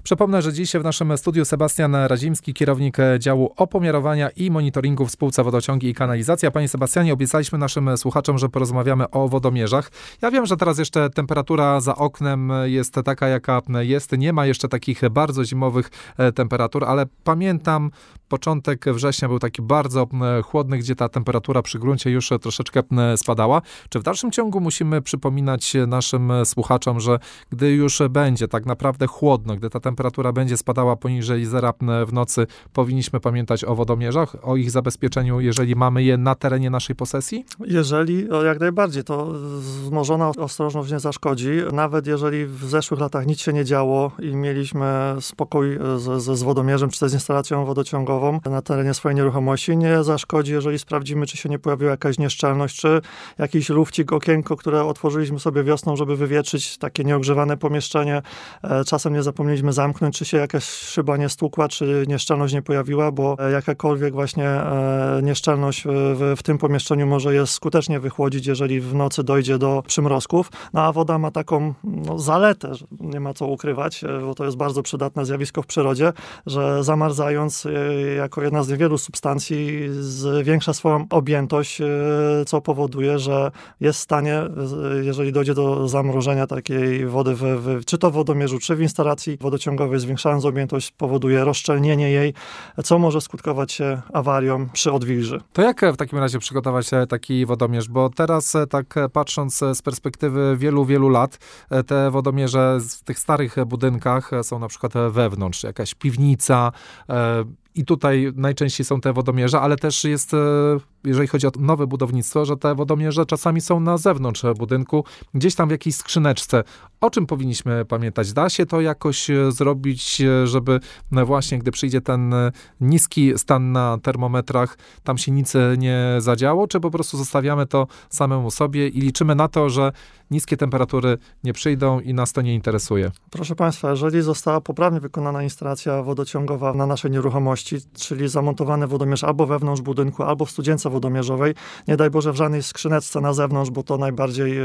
Przypomnę, że dziś w naszym studiu Sebastian Radzimski, kierownik działu opomiarowania i monitoringu w spółce Wodociągi i Kanalizacja. Panie Sebastianie, obiecaliśmy naszym słuchaczom, że porozmawiamy o wodomierzach. Ja wiem, że teraz jeszcze temperatura za oknem jest taka, jaka jest. Nie ma jeszcze takich bardzo zimowych temperatur, ale pamiętam, początek września był taki bardzo chłodny, gdzie ta temperatura przy gruncie już troszeczkę spadała. Czy w dalszym ciągu musimy przypominać naszym słuchaczom, że gdy już będzie tak naprawdę chłodno, gdy ta temperatura będzie spadała poniżej zera w nocy, powinniśmy pamiętać o wodomierzach, o ich zabezpieczeniu, jeżeli mamy je na terenie naszej posesji? Jeżeli, jak najbardziej, to wzmożona ostrożność nie zaszkodzi. Nawet jeżeli w zeszłych latach nic się nie działo i mieliśmy spokój z wodomierzem, czy z instalacją wodociągową na terenie swojej nieruchomości, nie zaszkodzi, jeżeli sprawdzimy, czy się nie pojawiła jakaś nieszczelność, czy jakiś lufcik, okienko, które otworzyliśmy sobie wiosną, żeby wywietrzyć takie nieogrzewane pomieszczenie. Czasem nie zapomnieliśmy zamknąć, czy się jakaś szyba nie stukła, czy nieszczelność nie pojawiła, bo jakakolwiek właśnie nieszczelność w tym pomieszczeniu może je skutecznie wychłodzić, jeżeli w nocy dojdzie do przymrozków. No a woda ma taką zaletę, że nie ma co ukrywać, bo to jest bardzo przydatne zjawisko w przyrodzie, że zamarzając jako jedna z niewielu substancji zwiększa swoją objętość, co powoduje, że jest w stanie, jeżeli dojdzie do zamrożenia takiej wody czy to w wodomierzu, czy w instalacji wodociągowej, zwiększając objętość, powoduje rozszczelnienie jej, co może skutkować się awarią przy odwilży. To jak w takim razie przygotować taki wodomierz? Bo teraz, tak patrząc z perspektywy wielu, wielu lat, te wodomierze w tych starych budynkach są na przykład wewnątrz, jakaś piwnica, i tutaj najczęściej są te wodomierze, ale też jest, jeżeli chodzi o nowe budownictwo, że te wodomierze czasami są na zewnątrz budynku, gdzieś tam w jakiejś skrzyneczce. O czym powinniśmy pamiętać? Da się to jakoś zrobić, żeby właśnie, gdy przyjdzie ten niski stan na termometrach, tam się nic nie zadziało, czy po prostu zostawiamy to samemu sobie i liczymy na to, że niskie temperatury nie przyjdą i nas to nie interesuje? Proszę Państwa, jeżeli została poprawnie wykonana instalacja wodociągowa na naszej nieruchomości, czyli zamontowany wodomierz albo wewnątrz budynku, albo w studzience wodomierzowej, nie daj Boże w żadnej skrzyneczce na zewnątrz, bo to najbardziej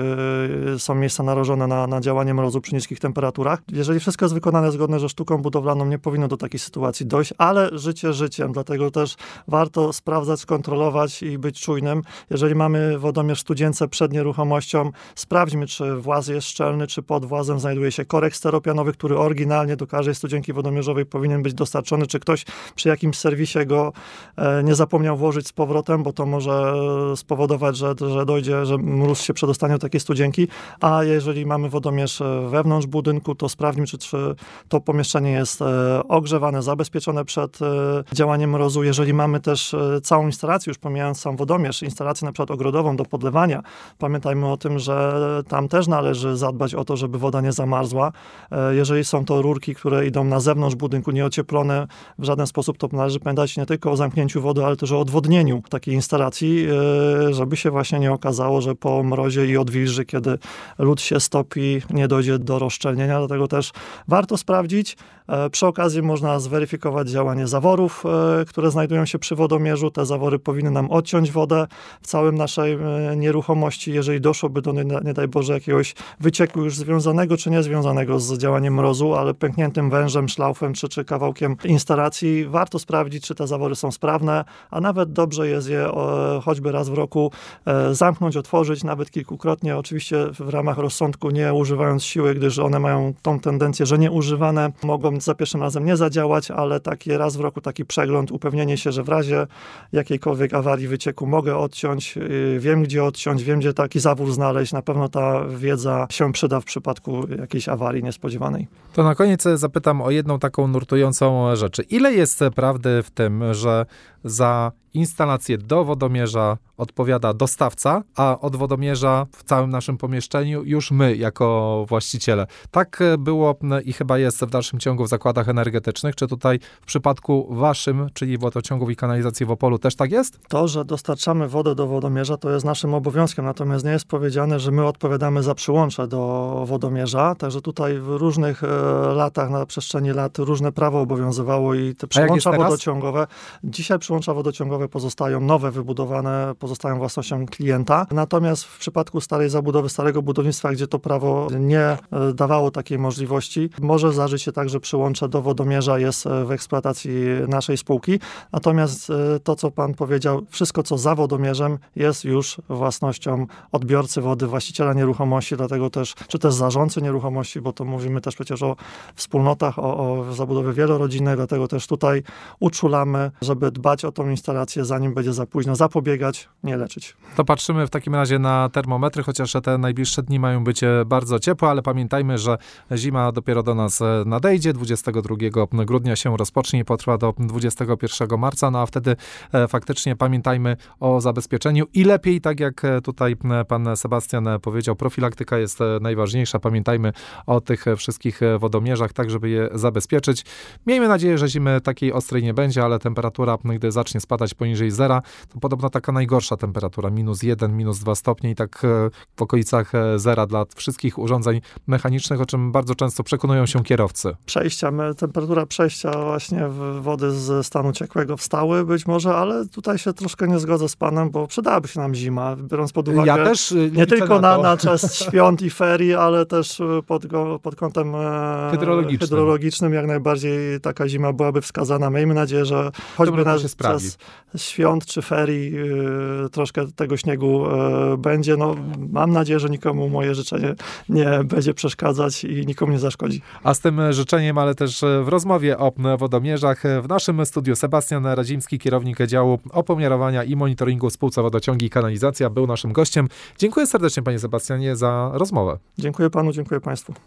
są miejsca narażone na działanie mrozu przy niskich temperaturach. Jeżeli wszystko jest wykonane zgodnie ze sztuką budowlaną, nie powinno do takiej sytuacji dojść, ale życie życiem, dlatego też warto sprawdzać, kontrolować i być czujnym. Jeżeli mamy wodomierz w studzience przed nieruchomością, sprawdźmy, czy właz jest szczelny, czy pod włazem znajduje się korek steropianowy, który oryginalnie do każdej studzienki wodomierzowej powinien być dostarczony, czy ktoś przy jakimś serwisie go nie zapomniał włożyć z powrotem, bo to może spowodować, że dojdzie, że mróz się przedostanie do takiej studzienki, a jeżeli mamy wodomierz wewnątrz budynku, to sprawdźmy, czy to pomieszczenie jest ogrzewane, zabezpieczone przed działaniem mrozu. Jeżeli mamy też całą instalację, już pomijając sam wodomierz, instalację na przykład ogrodową do podlewania, pamiętajmy o tym, że tam też należy zadbać o to, żeby woda nie zamarzła. Jeżeli są to rurki, które idą na zewnątrz budynku, nieocieplone w żaden sposób, to należy pamiętać nie tylko o zamknięciu wody, ale też o odwodnieniu takiej instalacji, żeby się właśnie nie okazało, że po mrozie i odwilży, kiedy lód się stopi, nie dojdzie do rozszczelnienia. Dlatego też warto sprawdzić. Przy okazji można zweryfikować działanie zaworów, które znajdują się przy wodomierzu. Te zawory powinny nam odciąć wodę w całym naszej nieruchomości. Jeżeli doszłoby do, nie daj Boże, jakiegoś wycieku już związanego czy niezwiązanego z działaniem mrozu, ale pękniętym wężem, szlaufem czy kawałkiem instalacji, warto sprawdzić, czy te zawory są sprawne, a nawet dobrze jest je choćby raz w roku zamknąć, otworzyć, nawet kilkukrotnie, oczywiście w ramach rozsądku, nie używając siły, gdyż one mają tą tendencję, że nieużywane mogą za pierwszym razem nie zadziałać, ale taki raz w roku taki przegląd, upewnienie się, że w razie jakiejkolwiek awarii, wycieku mogę odciąć, wiem gdzie odciąć, wiem gdzie taki zawór znaleźć, na pewno ta wiedza się przyda w przypadku jakiejś awarii niespodziewanej. To na koniec zapytam o jedną taką nurtującą rzecz. Ile jest prawdy w tym, że za instalację do wodomierza odpowiada dostawca, a od wodomierza w całym naszym pomieszczeniu już my jako właściciele? Tak było i chyba jest w dalszym ciągu w zakładach energetycznych. Czy tutaj w przypadku waszym, czyli Wodociągów i Kanalizacji w Opolu też tak jest? To, że dostarczamy wodę do wodomierza, to jest naszym obowiązkiem, natomiast nie jest powiedziane, że my odpowiadamy za przyłącze do wodomierza, także tutaj w różnych latach, na przestrzeni lat różne prawo obowiązywało i te przyłącza wodociągowe. Dzisiaj przyłącza wodociągowe zabudowy nowe wybudowane pozostają własnością klienta. Natomiast w przypadku starej zabudowy, starego budownictwa, gdzie to prawo nie dawało takiej możliwości, może zdarzyć się tak, że przyłącze do wodomierza jest w eksploatacji naszej spółki. Natomiast to, co pan powiedział, wszystko, co za wodomierzem, jest już własnością odbiorcy wody, właściciela nieruchomości, dlatego też, czy też zarządcy nieruchomości, bo to mówimy też przecież o wspólnotach, o zabudowie wielorodzinnej, dlatego też tutaj uczulamy, żeby dbać o tą instalację, zanim będzie za późno, zapobiegać, nie leczyć. To patrzymy w takim razie na termometry, chociaż te najbliższe dni mają być bardzo ciepłe, ale pamiętajmy, że zima dopiero do nas nadejdzie, 22 grudnia się rozpocznie i potrwa do 21 marca, no a wtedy faktycznie pamiętajmy o zabezpieczeniu i lepiej, tak jak tutaj pan Sebastian powiedział, profilaktyka jest najważniejsza. Pamiętajmy o tych wszystkich wodomierzach, tak żeby je zabezpieczyć. Miejmy nadzieję, że zimy takiej ostrej nie będzie, ale temperatura, gdy zacznie spadać poniżej zera, to podobno taka najgorsza temperatura, -1, -2 stopnie i tak w okolicach zera dla wszystkich urządzeń mechanicznych, o czym bardzo często przekonują się kierowcy. Temperatura przejścia właśnie wody z stanu ciekłego w stały być może, ale tutaj się troszkę nie zgodzę z panem, bo przydałaby się nam zima, biorąc pod uwagę ja też nie tylko na czas świąt i ferii, ale też pod kątem hydrologicznym jak najbardziej taka zima byłaby wskazana. Miejmy nadzieję, że choćby czas świąt czy ferii troszkę tego śniegu będzie. No, mam nadzieję, że nikomu moje życzenie nie będzie przeszkadzać i nikomu nie zaszkodzi. A z tym życzeniem, ale też w rozmowie o wodomierzach w naszym studiu Sebastian Radzimski, kierownik działu opomiarowania i monitoringu w spółce Wodociągi i Kanalizacja, był naszym gościem. Dziękuję serdecznie, panie Sebastianie, za rozmowę. Dziękuję panu, dziękuję państwu.